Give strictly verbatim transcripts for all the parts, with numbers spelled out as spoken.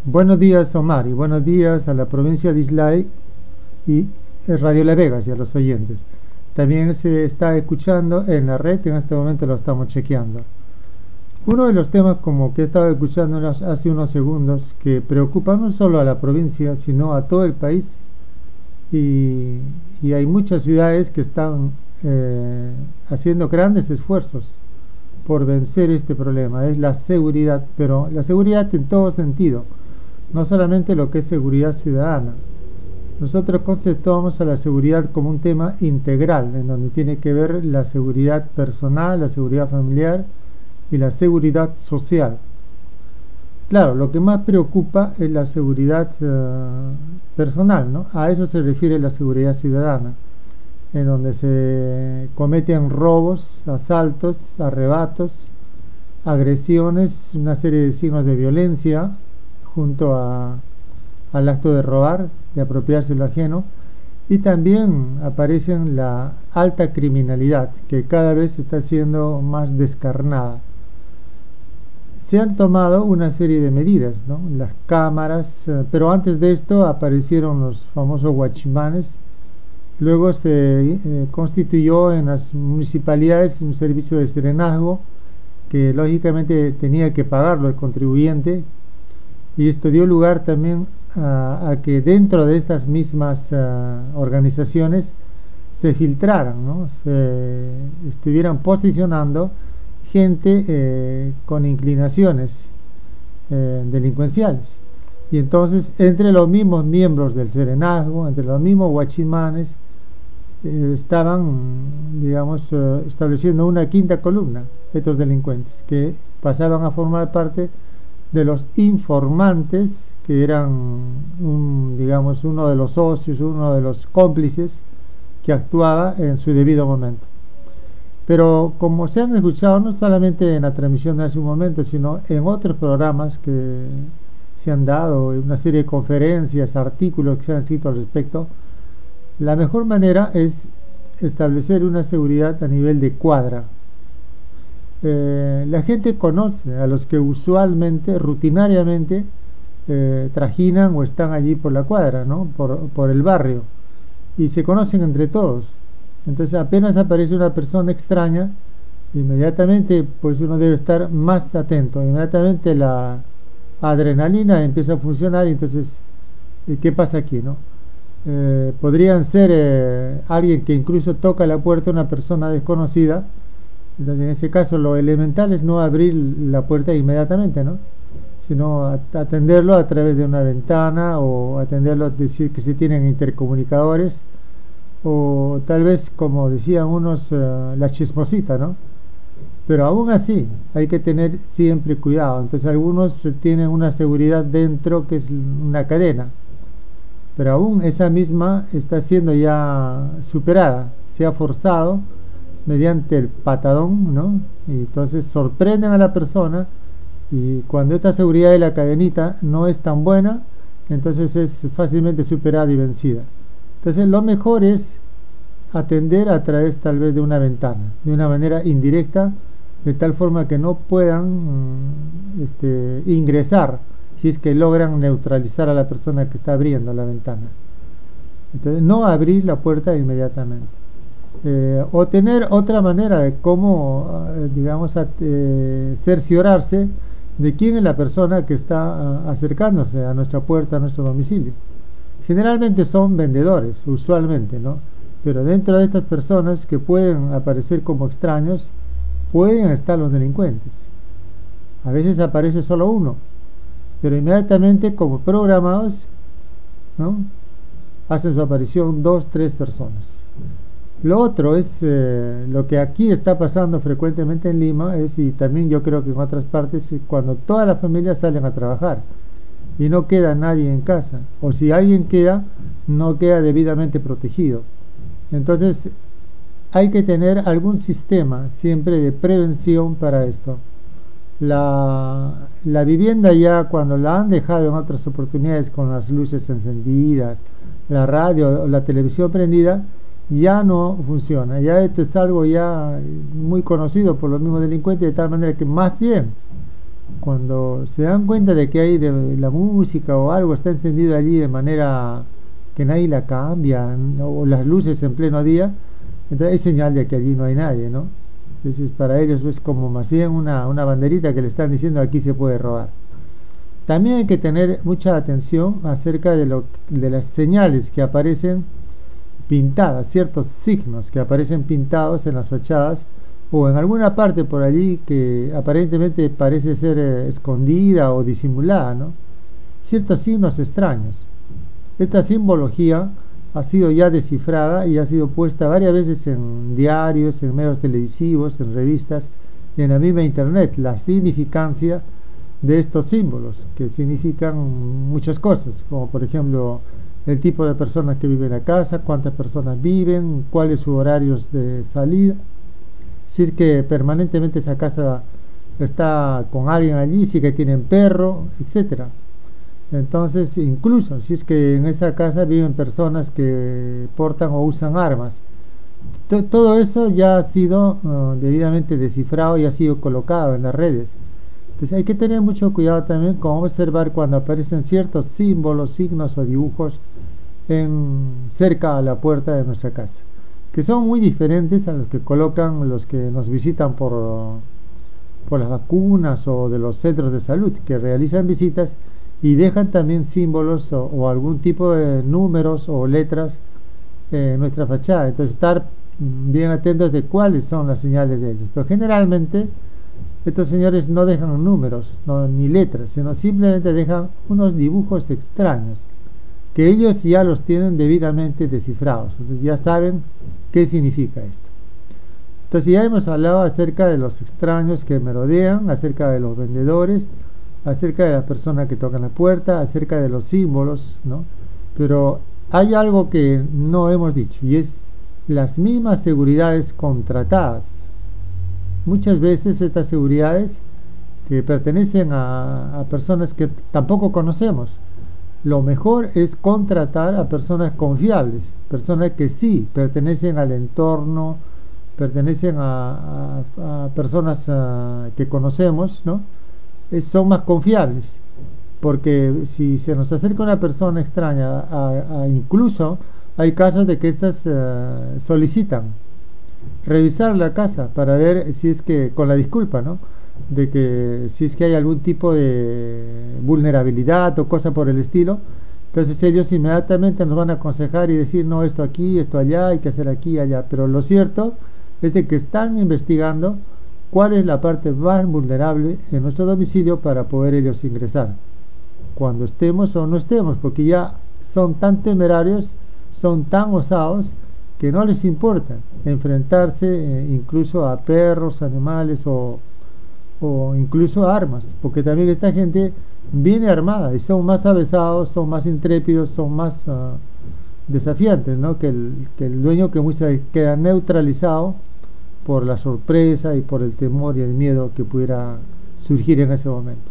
Buenos días, Omar, y buenos días a la provincia de Islay y Radio La Vegas y a los oyentes. También se está escuchando en la red, en este momento lo estamos chequeando. Uno de los temas, como que he estado escuchando hace unos segundos, que preocupa no solo a la provincia, sino a todo el país, y, y hay muchas ciudades que están eh, haciendo grandes esfuerzos por vencer este problema, es la seguridad, pero la seguridad en todo sentido, no solamente lo que es seguridad ciudadana. Nosotros conceptuamos a la seguridad como un tema integral, en donde tiene que ver la seguridad personal, la seguridad familiar y la seguridad social. Claro, lo que más preocupa es la seguridad uh, personal, ¿no? A eso se refiere la seguridad ciudadana, en donde se cometen robos, asaltos, arrebatos, agresiones, una serie de signos de violencia, junto a, al acto de robar, de apropiarse lo ajeno, y también aparecen la alta criminalidad, que cada vez está siendo más descarnada. Se han tomado una serie de medidas, ¿no? Las cámaras, eh, pero antes de esto aparecieron los famosos guachimanes. Luego se eh, constituyó en las municipalidades un servicio de serenazgo que lógicamente tenía que pagarlo el contribuyente, y esto dio lugar también a, a que dentro de estas mismas uh, organizaciones se filtraran, ¿no? Se estuvieran posicionando gente eh, con inclinaciones eh, delincuenciales, y entonces entre los mismos miembros del serenazgo, entre los mismos guachimanes, eh, estaban, digamos, eh, estableciendo una quinta columna, estos delincuentes que pasaban a formar parte de los informantes, que eran un, digamos, uno de los socios, uno de los cómplices que actuaba en su debido momento. Pero como se han escuchado no solamente en la transmisión de hace un momento, sino en otros programas que se han dado, una serie de conferencias, artículos que se han escrito al respecto, la mejor manera es establecer una seguridad a nivel de cuadra. Eh, la gente conoce a los que usualmente, rutinariamente, eh, trajinan o están allí por la cuadra, ¿no? por, por el barrio, y se conocen entre todos. Entonces apenas aparece una persona extraña, inmediatamente pues uno debe estar más atento, inmediatamente la adrenalina empieza a funcionar, y entonces ¿qué pasa aquí, no? Eh, podrían ser eh, alguien que incluso toca la puerta, una persona desconocida. Entonces, en ese caso lo elemental es no abrir la puerta inmediatamente, ¿no? Sino atenderlo a través de una ventana, o atenderlo, decir que se tienen intercomunicadores, o tal vez, como decían unos, uh, la chismosita, ¿no? Pero aún así hay que tener siempre cuidado. Entonces algunos tienen una seguridad dentro que es una cadena, pero aún esa misma está siendo ya superada, se ha forzado mediante el patadón, ¿no? Y entonces sorprenden a la persona, y cuando esta seguridad de la cadenita no es tan buena, entonces es fácilmente superada y vencida. Entonces lo mejor es atender a través tal vez de una ventana, de una manera indirecta, de tal forma que no puedan este, ingresar, si es que logran neutralizar a la persona que está abriendo la ventana. Entonces no abrir la puerta inmediatamente. Eh, o tener otra manera de cómo, eh, digamos, a, eh, cerciorarse de quién es la persona que está uh, acercándose a nuestra puerta, a nuestro domicilio. Generalmente son vendedores, usualmente, ¿no? Pero dentro de estas personas que pueden aparecer como extraños, pueden estar los delincuentes. A veces aparece solo uno, pero inmediatamente, como programados, ¿no?, hacen su aparición dos, tres personas. Lo otro es eh, lo que aquí está pasando frecuentemente en Lima, es, y también yo creo que en otras partes, cuando todas las familias salen a trabajar y no queda nadie en casa, o si alguien queda, no queda debidamente protegido. Entonces hay que tener algún sistema siempre de prevención para esto. La, la vivienda, ya cuando la han dejado en otras oportunidades con las luces encendidas, la radio o la televisión prendida, ya no funciona. Ya esto es algo ya muy conocido por los mismos delincuentes, de tal manera que más bien cuando se dan cuenta de que hay de la música o algo está encendido allí de manera que nadie la cambia, ¿no? O las luces en pleno día, entonces es señal de que allí no hay nadie, ¿no? Entonces para ellos es como más bien una, una banderita que le están diciendo aquí se puede robar. También hay que tener mucha atención acerca de, lo, de las señales que aparecen pintadas, ciertos signos que aparecen pintados en las fachadas o en alguna parte por allí que aparentemente parece ser eh, escondida o disimulada, ¿no? Ciertos signos extraños. Esta simbología ha sido ya descifrada y ha sido puesta varias veces en diarios, en medios televisivos, en revistas y en la misma internet, la significancia de estos símbolos, que significan muchas cosas, como por ejemplo el tipo de personas que viven en la casa, cuántas personas viven, cuáles sus horarios de salida, si es que permanentemente esa casa está con alguien allí, si es que tienen perro, etcétera. Entonces, incluso si es que en esa casa viven personas que portan o usan armas, T todo eso ya ha sido uh, debidamente descifrado y ha sido colocado en las redes. Entonces hay que tener mucho cuidado también con observar cuando aparecen ciertos símbolos, signos o dibujos en, cerca a la puerta de nuestra casa, que son muy diferentes a los que colocan los que nos visitan por, por las vacunas o de los centros de salud, que realizan visitas y dejan también símbolos o, o algún tipo de números o letras en nuestra fachada. Entonces estar bien atentos de cuáles son las señales de ellos. Pero generalmente estos señores no dejan números no, ni letras, sino simplemente dejan unos dibujos extraños que ellos ya los tienen debidamente descifrados. Entonces ya saben qué significa esto. Entonces ya hemos hablado acerca de los extraños que merodean, acerca de los vendedores, acerca de las personas que tocan la puerta, acerca de los símbolos, ¿no? Pero hay algo que no hemos dicho, y es las mismas seguridades contratadas. Muchas veces estas seguridades que pertenecen a, a personas que tampoco conocemos, lo mejor es contratar a personas confiables, personas que sí pertenecen al entorno, pertenecen a, a, a personas a, que conocemos, ¿no? Son más confiables, porque si se nos acerca una persona extraña, a, a incluso hay casos de que estas uh, solicitan revisar la casa para ver si es que, con la disculpa, ¿no?, de que si es que hay algún tipo de vulnerabilidad o cosa por el estilo. Entonces ellos inmediatamente nos van a aconsejar y decir, no, esto aquí, esto allá, hay que hacer aquí y allá. Pero lo cierto es de que están investigando cuál es la parte más vulnerable en nuestro domicilio para poder ellos ingresar, cuando estemos o no estemos, porque ya son tan temerarios, son tan osados, que no les importa enfrentarse eh, incluso a perros, animales o, o incluso a armas, porque también esta gente viene armada y son más avesados, son más intrépidos, son más uh, desafiantes, ¿no?, que el, que el dueño, que muchas veces queda neutralizado por la sorpresa y por el temor y el miedo que pudiera surgir en ese momento.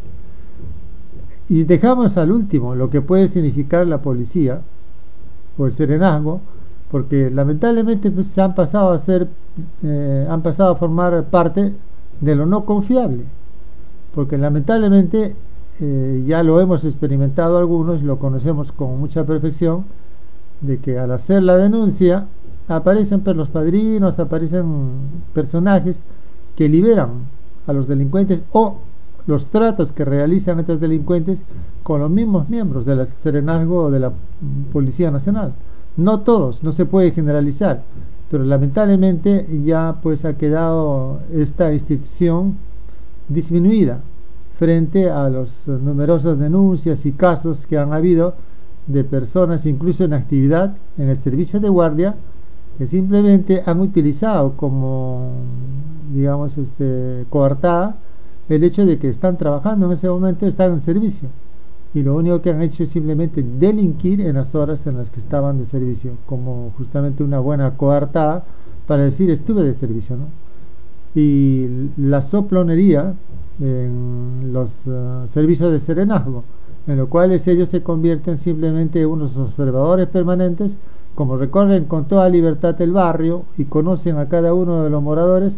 Y dejamos al último lo que puede significar la policía o el serenazgo, porque lamentablemente pues, se han pasado a ser eh, han pasado a formar parte de lo no confiable, porque lamentablemente eh, ya lo hemos experimentado algunos, lo conocemos con mucha perfección, de que al hacer la denuncia aparecen pues, los padrinos, aparecen personajes que liberan a los delincuentes, o los tratos que realizan estos delincuentes con los mismos miembros del serenazgo o de la Policía Nacional. No todos, no se puede generalizar, pero lamentablemente ya pues ha quedado esta institución disminuida frente a las numerosas denuncias y casos que han habido de personas, incluso en actividad en el servicio de guardia, que simplemente han utilizado como, digamos, este, coartada el hecho de que están trabajando en ese momento, están en servicio, y lo único que han hecho es simplemente delinquir en las horas en las que estaban de servicio, como justamente una buena coartada para decir estuve de servicio, ¿no? Y la soplonería en los uh, servicios de serenazgo, en los cuales ellos se convierten simplemente en unos observadores permanentes, como recorren con toda libertad el barrio y conocen a cada uno de los moradores,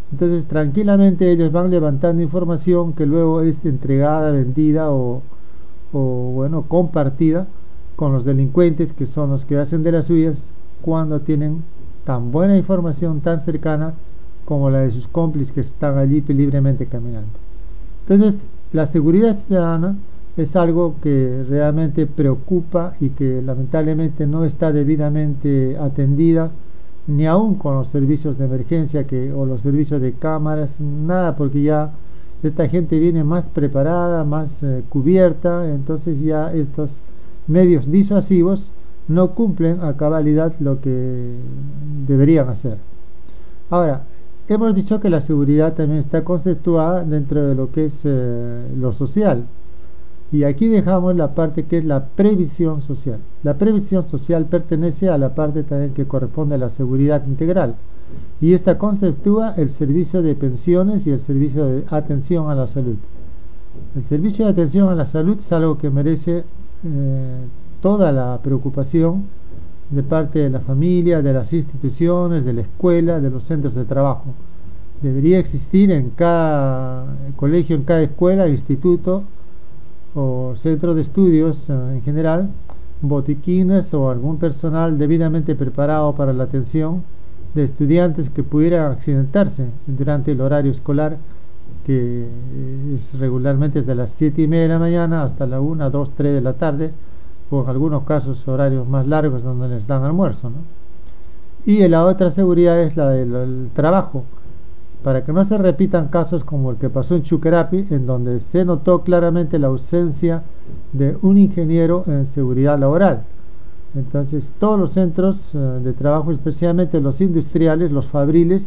Entonces tranquilamente ellos van levantando información que luego es entregada, vendida o, o bueno, compartida con los delincuentes, que son los que hacen de las suyas cuando tienen tan buena información, tan cercana como la de sus cómplices que están allí libremente caminando. Entonces la seguridad ciudadana es algo que realmente preocupa y que lamentablemente no está debidamente atendida, ni aún con los servicios de emergencia que o los servicios de cámaras, nada, porque ya esta gente viene más preparada, más eh, cubierta. Entonces ya estos medios disuasivos no cumplen a cabalidad lo que deberían hacer. Ahora, hemos dicho que la seguridad también está conceptuada dentro de lo que es eh, lo social, y aquí dejamos la parte que es la previsión social. La previsión social pertenece a la parte también que corresponde a la seguridad integral, y esta conceptúa el servicio de pensiones y el servicio de atención a la salud. El servicio de atención a la salud es algo que merece eh, toda la preocupación de parte de la familia, de las instituciones, de la escuela, de los centros de trabajo. Debería existir en cada colegio, en cada escuela, instituto o centro de estudios eh, en general, botiquines o algún personal debidamente preparado para la atención de estudiantes que pudieran accidentarse durante el horario escolar, que es regularmente de las siete y media de la mañana hasta la una, dos, tres de la tarde, o en algunos casos horarios más largos donde les dan almuerzo, ¿no? Y la otra seguridad es la del el trabajo, para que no se repitan casos como el que pasó en Chuquerapi, en donde se notó claramente la ausencia de un ingeniero en seguridad laboral. Entonces todos los centros eh, de trabajo, especialmente los industriales, los fabriles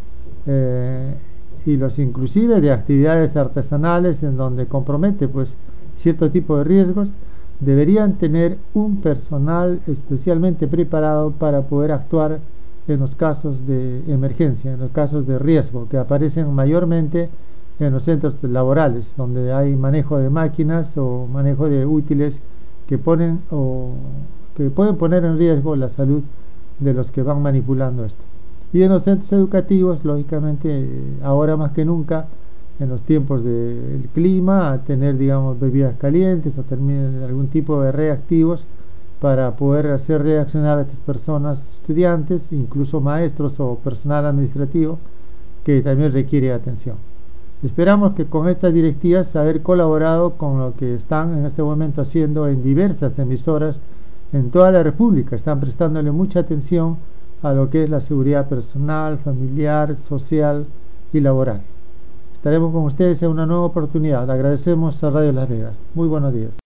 eh, y los inclusive de actividades artesanales, en donde compromete pues cierto tipo de riesgos, deberían tener un personal especialmente preparado para poder actuar en los casos de emergencia, en los casos de riesgo que aparecen mayormente en los centros laborales, donde hay manejo de máquinas o manejo de útiles que ponen o que pueden poner en riesgo la salud de los que van manipulando esto. Y en los centros educativos, lógicamente, ahora más que nunca, en los tiempos del clima, a tener, digamos, bebidas calientes o tener algún tipo de reactivos para poder hacer reaccionar a estas personas, estudiantes, incluso maestros o personal administrativo, que también requiere atención. Esperamos que con estas directivas haber colaborado con lo que están en este momento haciendo en diversas emisoras en toda la República. Están prestándole mucha atención a lo que es la seguridad personal, familiar, social y laboral. Estaremos con ustedes en una nueva oportunidad. Agradecemos a Radio Las Vegas. Muy buenos días.